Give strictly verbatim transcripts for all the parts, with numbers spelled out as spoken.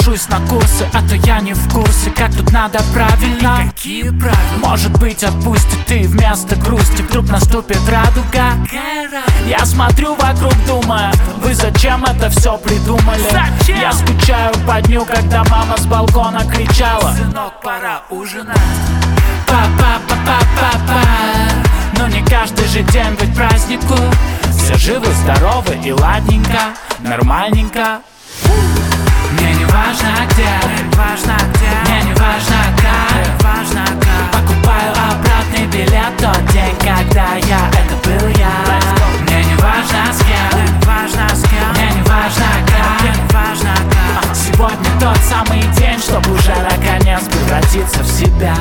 запишусь на курсы, а то я не в курсе, как тут надо правильно. Какие правила? Может быть, отпустит и вместо грусти вдруг наступит радуга. Я смотрю вокруг, думая, вы зачем это все придумали? Зачем? Я скучаю по дню, когда мама с балкона кричала: сынок, пора ужинать. Па-па-па-па-па-па. Но не каждый же день быть празднику. Все живы, здоровы и ладненько, нормальненько. Мне не важно где, Не важно где, мне не важно как, не важно как. покупаю обратный билет тот день, когда я, это был я. Мне не важно с кем, Не важно с кем, мне не важно как, не важно как. сегодня тот самый день, чтобы уже наконец превратиться в себя.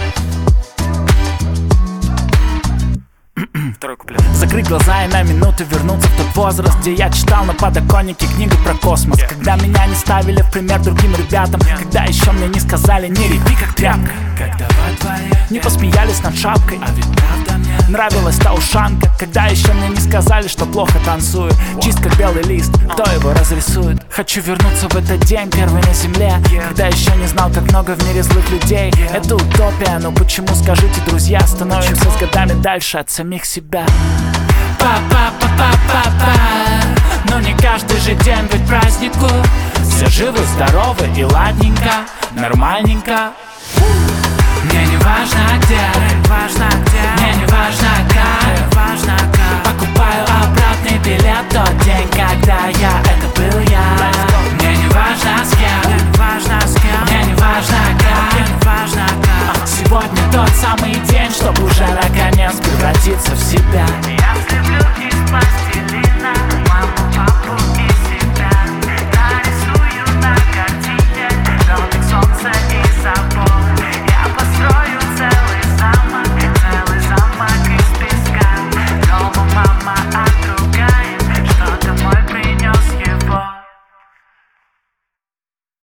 Второй куплет. Закрыть глаза и на минуту вернуться в тот возраст, где я читал на подоконнике книгу про космос. Yeah. Когда меня не ставили в пример другим ребятам, Yeah. когда еще мне не сказали не реви как тряпка, Когда во дворе не посмеялись над шапкой, а ведь правда мне нравилась та ушанка. Когда еще мне не сказали, что плохо танцую, чист как белый лист, кто его разрисует? Хочу вернуться в этот день, первый на земле, Yeah. когда еще не знал, как много в мире злых людей. Yeah. Это утопия, но почему, скажите, друзья, становимся Почему? с годами дальше от самих себя? Па-па-па-па-па-па. Но не каждый же день быть празднику. Все живы, здоровы и ладненько, нормальненько. Мне не важно где, Не важно где, мне не важно как, не важно как. покупаю обратный билет тот день, когда я, это был я. Мне не важно с кем, Не важно с кем, мне не важно как, не важно как. сегодня тот самый день, чтобы уже наконец превратиться в себя. Я слеплю из пластика